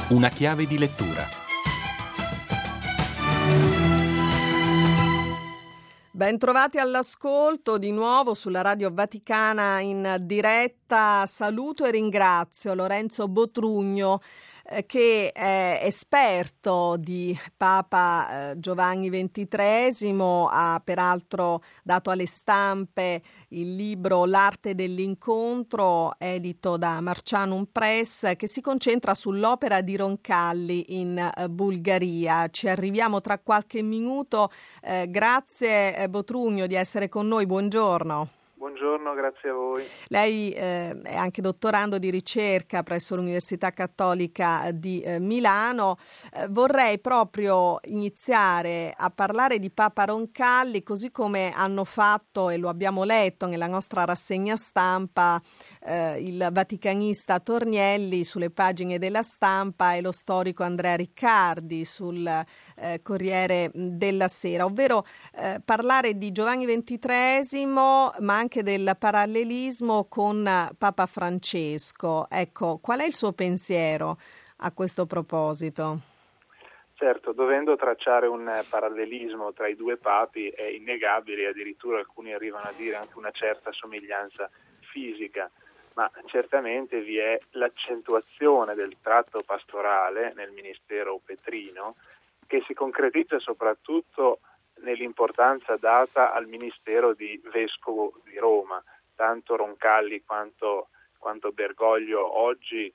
Una chiave di lettura. Ben trovati all'ascolto di nuovo sulla Radio Vaticana in diretta. Saluto e ringrazio Lorenzo Botrugno, che è esperto di Papa Giovanni XXIII, ha peraltro dato alle stampe il libro L'arte dell'incontro, edito da Marcianum Press, che si concentra sull'opera di Roncalli in Bulgaria. Ci arriviamo tra qualche minuto. Grazie Botrugno di essere con noi, buongiorno. Buongiorno, grazie a voi. Lei è anche dottorando di ricerca presso l'Università Cattolica di Milano. Vorrei proprio iniziare a parlare di Papa Roncalli, così come hanno fatto, e lo abbiamo letto nella nostra rassegna stampa, il vaticanista Tornielli sulle pagine della Stampa e lo storico Andrea Riccardi sul Corriere della Sera, ovvero parlare di Giovanni XXIII, ma anche del parallelismo con Papa Francesco. Ecco, qual è il suo pensiero a questo proposito? Certo, dovendo tracciare un parallelismo tra i due papi è innegabile, addirittura alcuni arrivano a dire anche una certa somiglianza fisica, ma certamente vi è l'accentuazione del tratto pastorale nel ministero petrino, che si concretizza soprattutto nell'importanza data al ministero di Vescovo di Roma. Tanto Roncalli quanto Bergoglio oggi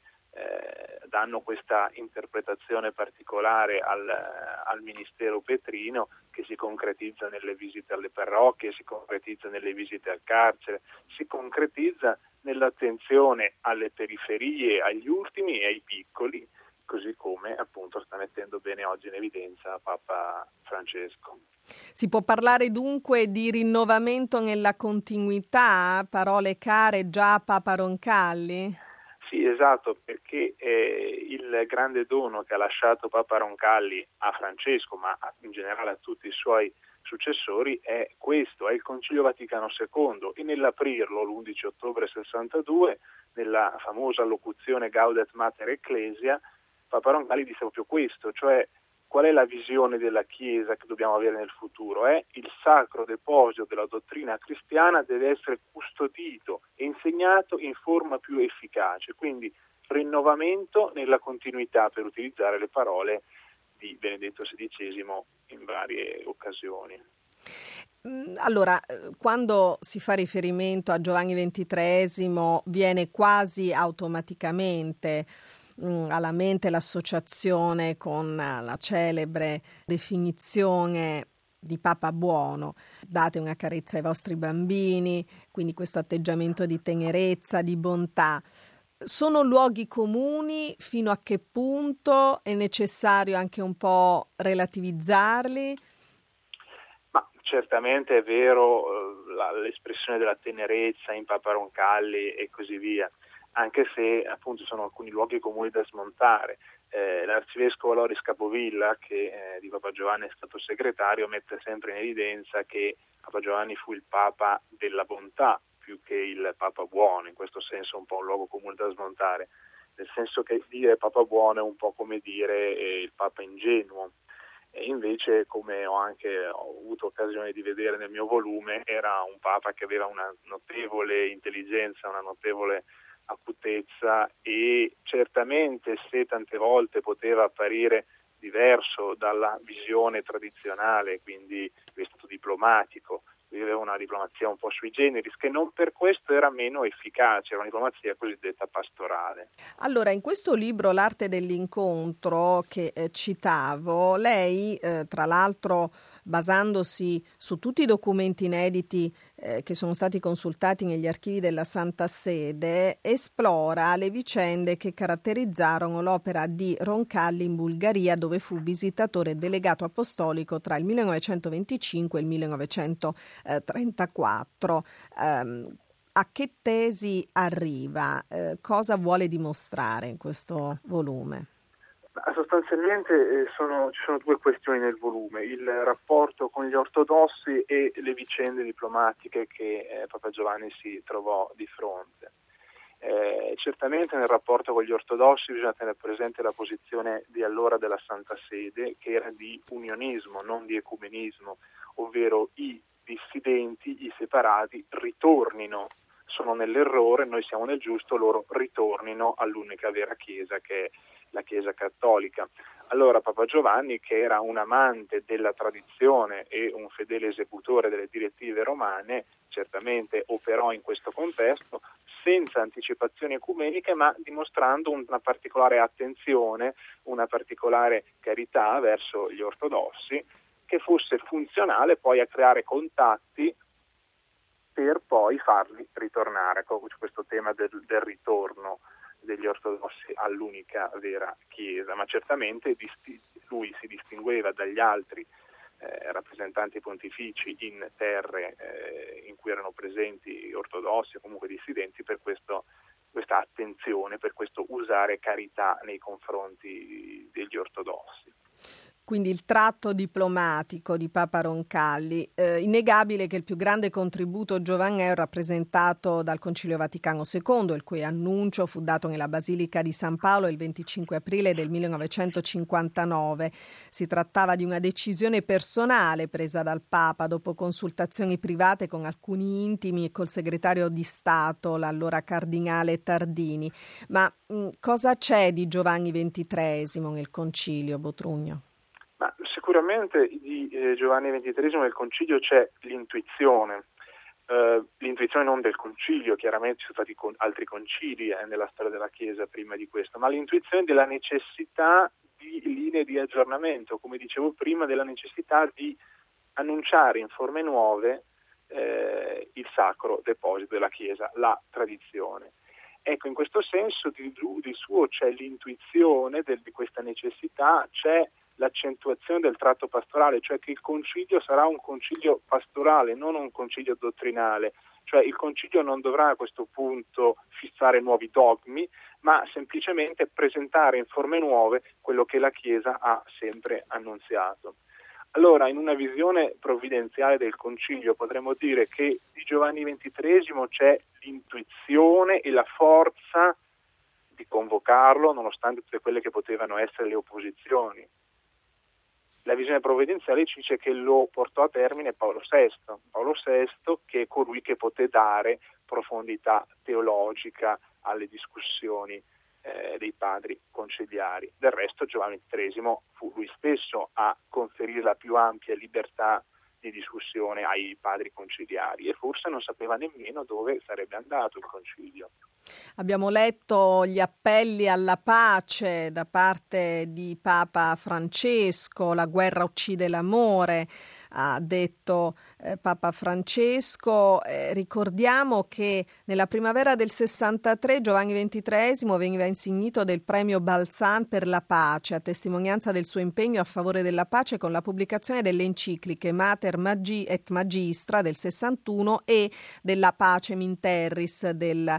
danno questa interpretazione particolare al ministero petrino, che si concretizza nelle visite alle parrocchie, si concretizza nelle visite al carcere, si concretizza nell'attenzione alle periferie, agli ultimi e ai piccoli, così come appunto sta mettendo bene oggi in evidenza Papa Francesco. Si può parlare dunque di rinnovamento nella continuità, parole care già a Papa Roncalli? Sì, esatto, perché il grande dono che ha lasciato Papa Roncalli a Francesco, ma in generale a tutti i suoi successori, è questo, è il Concilio Vaticano II, e nell'aprirlo l'11 ottobre 62, nella famosa locuzione Gaudet Mater Ecclesia, Papa Roncalli disse proprio questo, cioè qual è la visione della Chiesa che dobbiamo avere nel futuro? Il sacro deposito della dottrina cristiana deve essere custodito e insegnato in forma più efficace, quindi rinnovamento nella continuità, per utilizzare le parole di Benedetto XVI in varie occasioni. Allora, quando si fa riferimento a Giovanni XXIII viene quasi automaticamente alla mente l'associazione con la celebre definizione di Papa buono: date una carezza ai vostri bambini, quindi questo atteggiamento di tenerezza, di bontà. Sono luoghi comuni? Fino a che punto è necessario anche un po' relativizzarli? Ma certamente è vero l'espressione della tenerezza in Papa Roncalli e così via, anche se appunto sono alcuni luoghi comuni da smontare. L'arcivescovo Loris Capovilla, che di Papa Giovanni è stato segretario, mette sempre in evidenza che Papa Giovanni fu il Papa della bontà più che il Papa buono, in questo senso un po' un luogo comune da smontare, nel senso che dire Papa buono è un po' come dire il Papa ingenuo. E invece, come ho avuto occasione di vedere nel mio volume, era un Papa che aveva una notevole intelligenza, una notevole acutezza, e certamente, se tante volte poteva apparire diverso dalla visione tradizionale, quindi è stato diplomatico, aveva una diplomazia un po' sui generis, che non per questo era meno efficace, era una diplomazia cosiddetta pastorale. Allora, in questo libro L'arte dell'incontro che citavo, lei tra l'altro, basandosi su tutti i documenti inediti che sono stati consultati negli archivi della Santa Sede, esplora le vicende che caratterizzarono l'opera di Roncalli in Bulgaria, dove fu visitatore delegato apostolico tra il 1925 e il 1934. A che tesi arriva? Cosa vuole dimostrare in questo volume? Sostanzialmente ci sono due questioni nel volume: il rapporto con gli ortodossi e le vicende diplomatiche che Papa Giovanni si trovò di fronte. Certamente nel rapporto con gli ortodossi bisogna tenere presente la posizione di allora della Santa Sede, che era di unionismo, non di ecumenismo, ovvero i dissidenti, i separati ritornino, sono nell'errore, noi siamo nel giusto, loro ritornino all'unica vera Chiesa, che è la Chiesa cattolica. Allora Papa Giovanni, che era un amante della tradizione e un fedele esecutore delle direttive romane, certamente operò in questo contesto senza anticipazioni ecumeniche, ma dimostrando una particolare attenzione, una particolare carità verso gli ortodossi, che fosse funzionale poi a creare contatti per poi farli ritornare. Questo tema del ritorno degli ortodossi all'unica vera Chiesa, ma certamente lui si distingueva dagli altri rappresentanti pontifici in terre in cui erano presenti ortodossi o comunque dissidenti per questa attenzione, per questo usare carità nei confronti degli ortodossi. Quindi il tratto diplomatico di Papa Roncalli. Innegabile che il più grande contributo giovanneo è rappresentato dal Concilio Vaticano II, il cui annuncio fu dato nella Basilica di San Paolo il 25 aprile del 1959. Si trattava di una decisione personale presa dal Papa dopo consultazioni private con alcuni intimi e col segretario di Stato, l'allora cardinale Tardini. Ma cosa c'è di Giovanni XXIII nel Concilio, Botrugno? Ma sicuramente di Giovanni XXIII nel Concilio c'è l'intuizione non del Concilio, chiaramente ci sono stati altri concili nella storia della Chiesa prima di questo, ma l'intuizione della necessità di linee di aggiornamento, come dicevo prima, della necessità di annunciare in forme nuove il sacro deposito della Chiesa, la tradizione. Ecco, in questo senso di suo c'è l'intuizione di questa necessità, c'è l'accentuazione del tratto pastorale, cioè che il concilio sarà un concilio pastorale, non un concilio dottrinale, cioè il concilio non dovrà a questo punto fissare nuovi dogmi, ma semplicemente presentare in forme nuove quello che la Chiesa ha sempre annunziato. Allora, in una visione provvidenziale del concilio potremmo dire che di Giovanni XXIII c'è l'intuizione e la forza di convocarlo, nonostante tutte quelle che potevano essere le opposizioni. La visione provvidenziale ci dice che lo portò a termine Paolo VI, che è colui che poté dare profondità teologica alle discussioni dei padri conciliari. Del resto Giovanni XXIII fu lui stesso a conferire la più ampia libertà di discussione ai padri conciliari e forse non sapeva nemmeno dove sarebbe andato il concilio. Abbiamo letto gli appelli alla pace da parte di Papa Francesco, la guerra uccide l'amore, ha detto Papa Francesco. Ricordiamo che nella primavera del 63 Giovanni XXIII veniva insignito del premio Balzan per la pace, a testimonianza del suo impegno a favore della pace con la pubblicazione delle encicliche Mater et Magistra del 61 e della Pacem in Terris del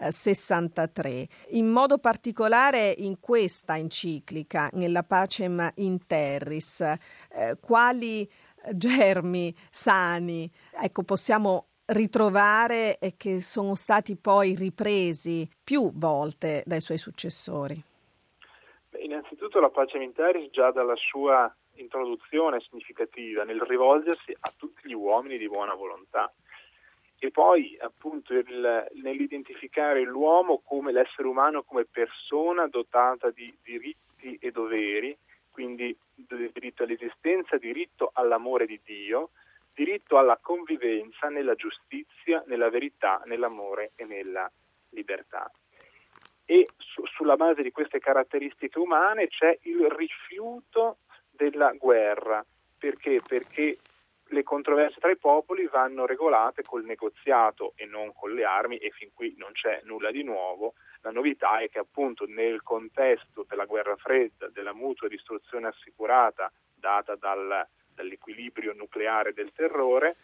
63. In modo particolare in questa enciclica, nella Pacem in Terris, quali germi sani possiamo ritrovare e che sono stati poi ripresi più volte dai suoi successori? Innanzitutto la Pacem in Terris già dalla sua introduzione significativa nel rivolgersi a tutti gli uomini di buona volontà. E poi appunto nell'identificare l'uomo come l'essere umano come persona dotata di diritti e doveri, quindi diritto all'esistenza, diritto all'amore di Dio, diritto alla convivenza nella giustizia, nella verità, nell'amore e nella libertà. E sulla base di queste caratteristiche umane c'è il rifiuto della guerra. Perché? Perché le controversie tra i popoli vanno regolate col negoziato e non con le armi, e fin qui non c'è nulla di nuovo. La novità è che appunto nel contesto della guerra fredda, della mutua distruzione assicurata data dall'equilibrio nucleare del terrore,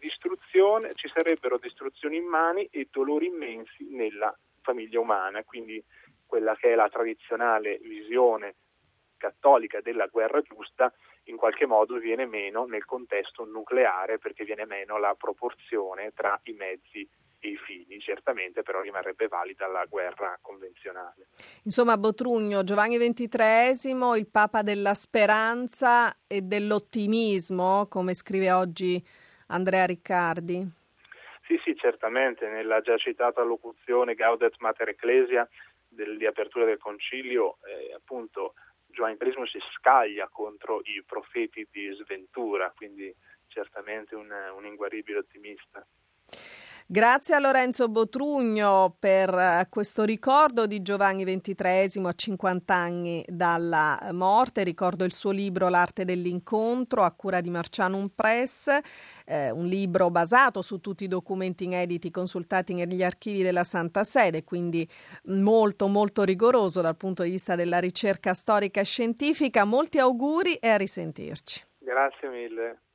ci sarebbero distruzioni immani e dolori immensi nella famiglia umana, quindi quella che è la tradizionale visione cattolica della guerra giusta in qualche modo viene meno nel contesto nucleare, perché viene meno la proporzione tra i mezzi e i figli. Certamente però rimarrebbe valida la guerra convenzionale. Insomma, Botrugno, Giovanni XXIII, il Papa della speranza e dell'ottimismo, come scrive oggi Andrea Riccardi. Sì, certamente, nella già citata locuzione Gaudet Mater Ecclesia di apertura del concilio, appunto Giovanni XXIII si scaglia contro i profeti di sventura, quindi certamente un inguaribile ottimista. Grazie a Lorenzo Botrugno per questo ricordo di Giovanni XXIII a 50 anni dalla morte. Ricordo il suo libro L'arte dell'incontro a cura di Marcianum Press, un libro basato su tutti i documenti inediti consultati negli archivi della Santa Sede, quindi molto molto rigoroso dal punto di vista della ricerca storica e scientifica. Molti auguri e a risentirci. Grazie mille.